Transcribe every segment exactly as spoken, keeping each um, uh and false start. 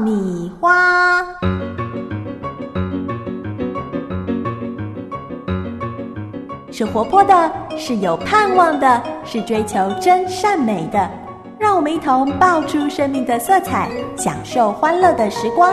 米花。是活泼的，是有盼望的，是追求真善美的。让我们一同爆出生命的色彩，享受欢乐的时光。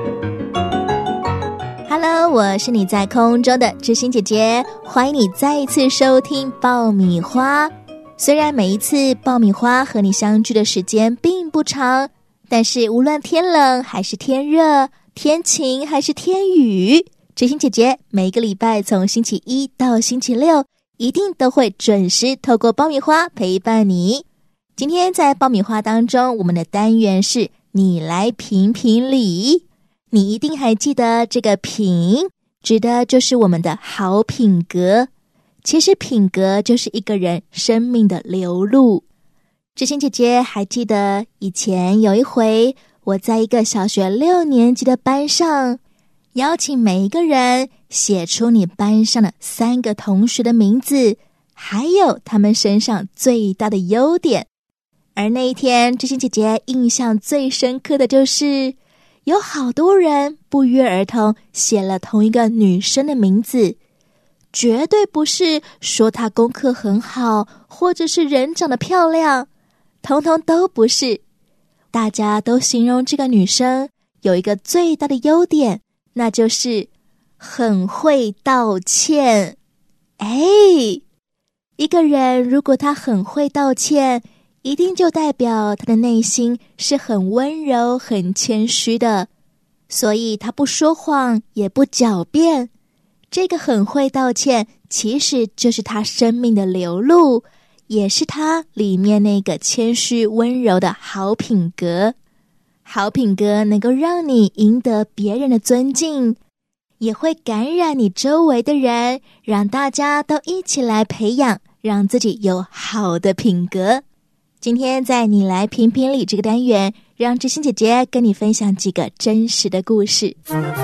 Hello， 我是你在空中的知心姐姐，欢迎你再一次收听爆米花。虽然每一次爆米花和你相聚的时间并不长，但是无论天冷还是天热，天晴还是天雨，知心姐姐每个礼拜从星期一到星期六一定都会准时透过爆米花陪伴你。今天在爆米花当中，我们的单元是你来评评理。你一定还记得这个品指的就是我们的好品格。其实品格就是一个人生命的流露。知心姐姐还记得以前有一回，我在一个小学六年级的班上，邀请每一个人写出你班上的三个同学的名字，还有他们身上最大的优点。而那一天，知心姐姐印象最深刻的就是有好多人不约而同写了同一个女生的名字，绝对不是说她功课很好，或者是人长得漂亮，统统都不是。大家都形容这个女生有一个最大的优点，那就是很会道歉。哎，一个人如果他很会道歉，一定就代表他的内心是很温柔、很谦虚的，所以他不说谎，也不狡辩。这个很会道歉，其实就是他生命的流露，也是他里面那个谦虚温柔的好品格。好品格能够让你赢得别人的尊敬，也会感染你周围的人，让大家都一起来培养，让自己有好的品格。今天在你来评评理这个单元，让知心姐姐跟你分享几个真实的故事。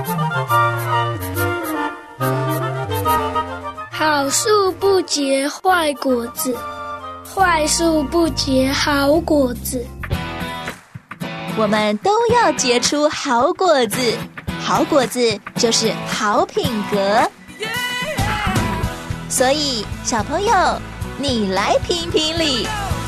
好树不结坏果子，坏树不结好果子。 我们都要结出好果子，好果子就是好品格。所以小朋友，你来评评理。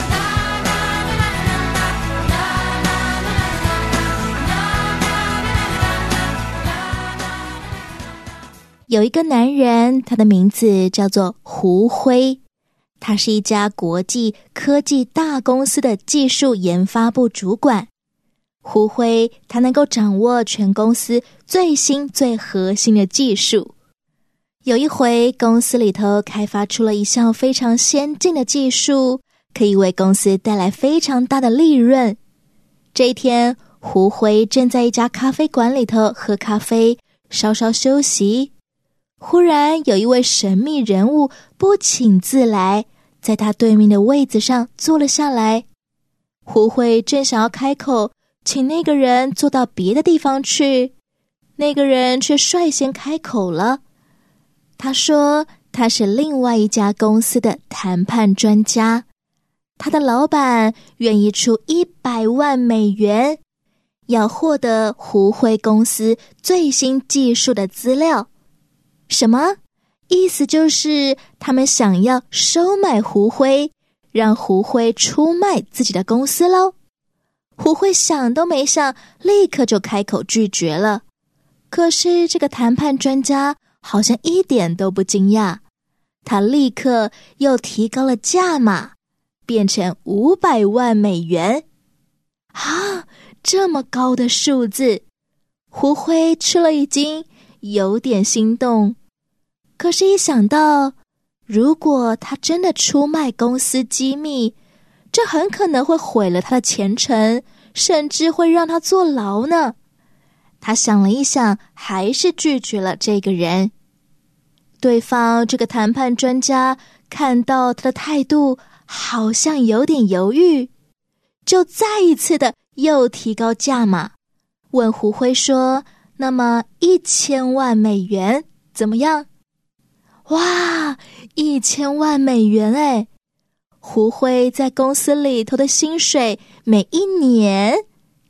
有一个男人，他的名字叫做胡辉，他是一家国际科技大公司的技术研发部主管。胡辉他能够掌握全公司最新最核心的技术。有一回，公司里头开发出了一项非常先进的技术，可以为公司带来非常大的利润。这一天，胡辉正在一家咖啡馆里头喝咖啡，稍稍休息。忽然有一位神秘人物不请自来，在他对面的位子上坐了下来。胡辉正想要开口请那个人坐到别的地方去，那个人却率先开口了。他说他是另外一家公司的谈判专家，他的老板愿意出一百万美元，要获得胡辉公司最新技术的资料。什么？意思就是他们想要收买胡辉，让胡辉出卖自己的公司咯。胡辉想都没想，立刻就开口拒绝了。可是这个谈判专家好像一点都不惊讶，他立刻又提高了价码，变成五百万美元。啊，这么高的数字！胡辉吃了一惊，有点心动。可是一想到，如果他真的出卖公司机密，这很可能会毁了他的前程，甚至会让他坐牢呢。他想了一想，还是拒绝了这个人。对方这个谈判专家看到他的态度好像有点犹豫，就再一次的又提高价码，问胡辉说，那么一千万美元怎么样？哇，一千万美元哎！胡辉在公司里头的薪水每一年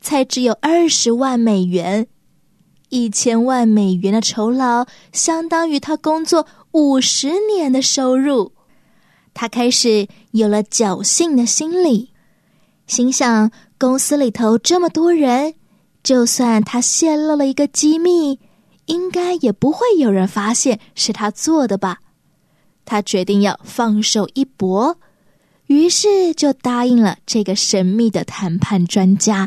才只有二十万美元。一千万美元的酬劳相当于他工作五十年的收入。他开始有了侥幸的心理，心想公司里头这么多人，就算他泄露了一个机密，应该也不会有人发现是他做的吧。他决定要放手一搏，于是就答应了这个神秘的谈判专家。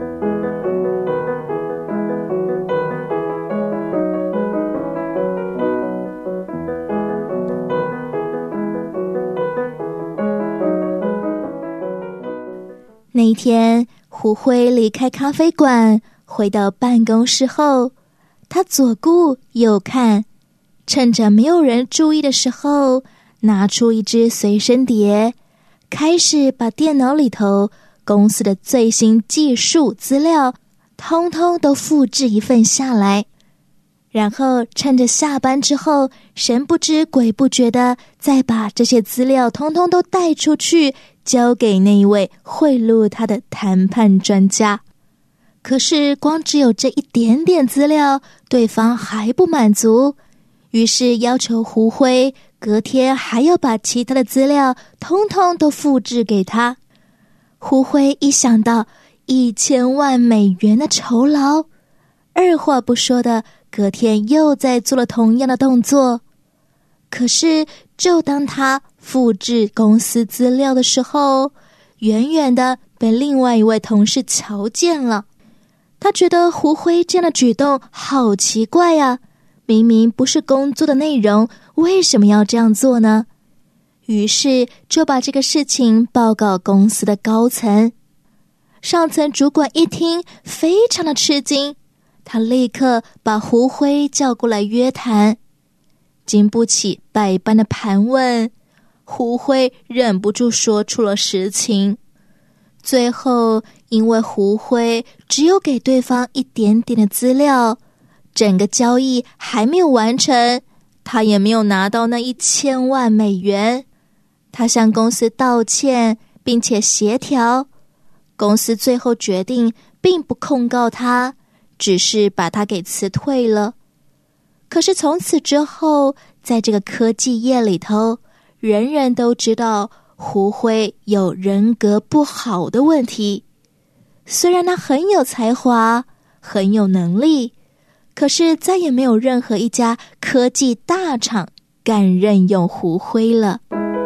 那一天，胡辉离开咖啡馆，回到办公室后，他左顾右看，趁着没有人注意的时候，拿出一只随身碟，开始把电脑里头公司的最新技术资料通通都复制一份下来，然后趁着下班之后神不知鬼不觉的再把这些资料通通都带出去，交给那一位贿赂他的谈判专家。可是光只有这一点点资料，对方还不满足，于是要求胡辉隔天还要把其他的资料通通都复制给他。胡辉一想到一千万美元的酬劳，二话不说的隔天又再做了同样的动作。可是就当他复制公司资料的时候，远远的被另外一位同事瞧见了。他觉得胡辉这样的举动好奇怪啊，明明不是工作的内容，为什么要这样做呢？于是就把这个事情报告公司的高层。上层主管一听，非常的吃惊，他立刻把胡辉叫过来约谈。经不起百般的盘问，胡辉忍不住说出了实情。最后因为胡辉只有给对方一点点的资料，整个交易还没有完成，他也没有拿到那一千万美元。他向公司道歉并且协调，公司最后决定并不控告他，只是把他给辞退了。可是从此之后，在这个科技业里头，人人都知道胡辉有人格不好的问题。虽然他很有才华，很有能力，可是再也没有任何一家科技大厂敢任用胡辉了。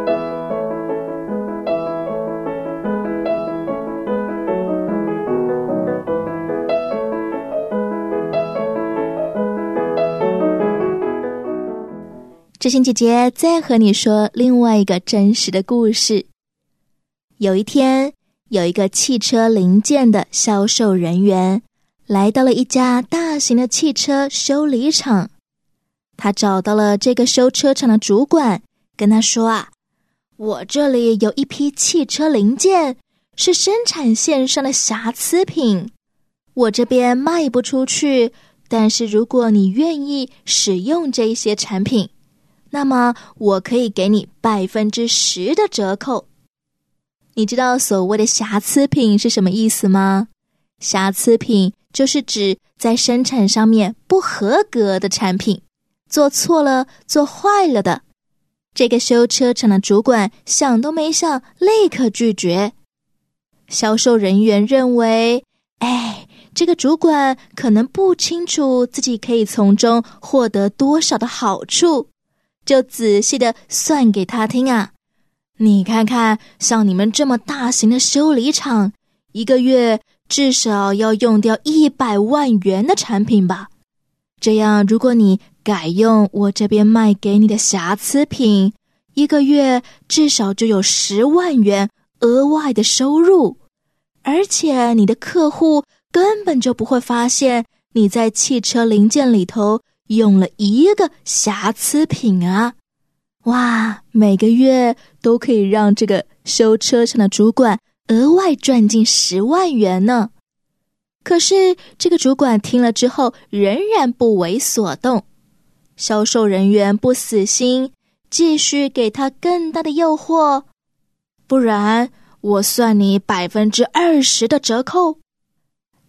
知心姐姐再和你说另外一个真实的故事。有一天，有一个汽车零件的销售人员来到了一家大型的汽车修理厂。他找到了这个修车厂的主管，跟他说啊，我这里有一批汽车零件，是生产线上的瑕疵品，我这边卖不出去，但是如果你愿意使用这些产品，那么我可以给你百分之十的折扣。你知道所谓的瑕疵品是什么意思吗？瑕疵品就是指在生产上面不合格的产品，做错了，做坏了的。这个修车厂的主管想都没想，立刻拒绝。销售人员认为，哎，这个主管可能不清楚自己可以从中获得多少的好处，就仔细的算给他听啊。你看看，像你们这么大型的修理厂，一个月至少要用掉一百万元的产品吧。这样，如果你改用我这边卖给你的瑕疵品，一个月至少就有十万元额外的收入，而且你的客户根本就不会发现你在汽车零件里头用了一个瑕疵品啊！哇，每个月都可以让这个修车厂的主管额外赚进十万元呢。可是这个主管听了之后仍然不为所动，销售人员不死心，继续给他更大的诱惑，不然我算你百分之二十的折扣。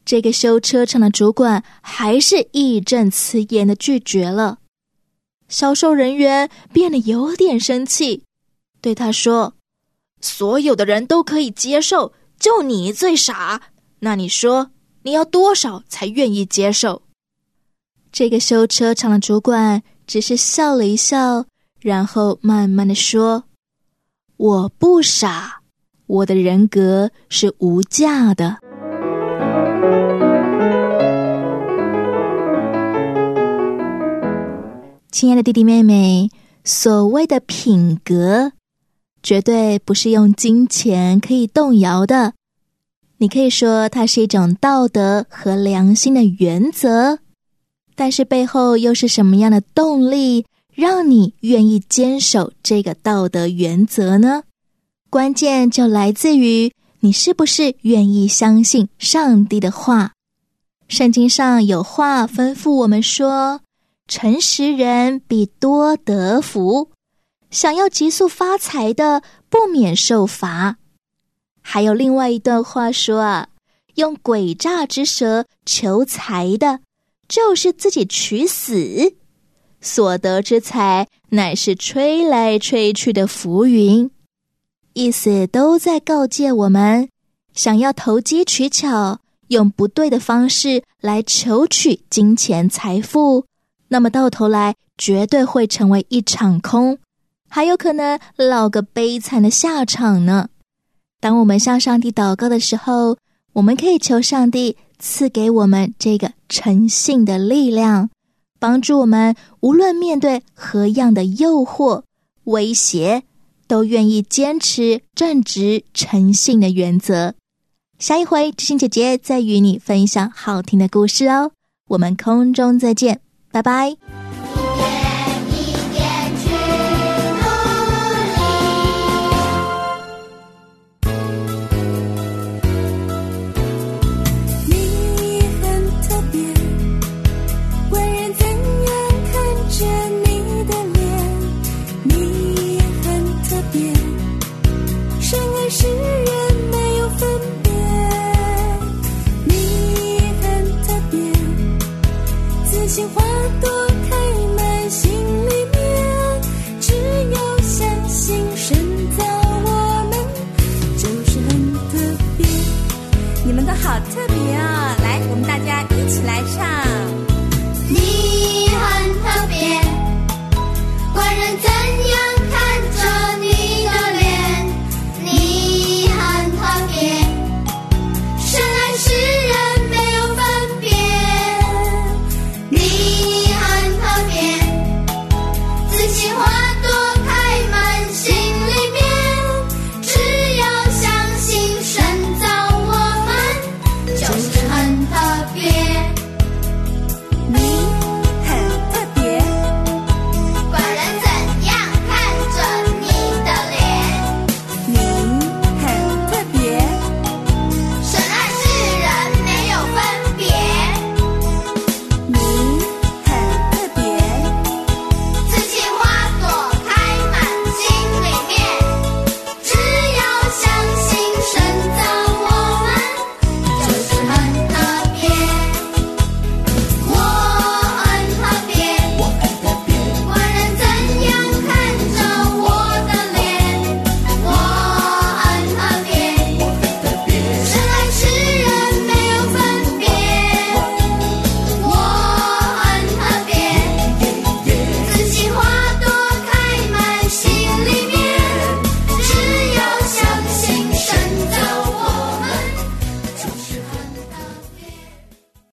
这个修车厂的主管还是义正辞严地拒绝了。销售人员变得有点生气，对他说：所有的人都可以接受，就你最傻，那你说你要多少才愿意接受？这个修车厂的主管只是笑了一笑，然后慢慢地说：我不傻，我的人格是无价的。亲爱的弟弟妹妹，所谓的品格绝对不是用金钱可以动摇的，你可以说它是一种道德和良心的原则，但是背后又是什么样的动力让你愿意坚守这个道德原则呢？关键就来自于你是不是愿意相信上帝的话。圣经上有话吩咐我们说，诚实人必多得福，想要急速发财的不免受罚。还有另外一段话说啊，用诡诈之舌求财的，就是自己取死，所得之财乃是吹来吹去的浮云。意思都在告诫我们，想要投机取巧，用不对的方式来求取金钱财富，那么到头来绝对会成为一场空，还有可能落个悲惨的下场呢。当我们向上帝祷告的时候，我们可以求上帝赐给我们这个诚信的力量，帮助我们无论面对何样的诱惑、威胁，都愿意坚持正直诚信的原则。下一回知心姐姐再与你分享好听的故事哦，我们空中再见，拜拜。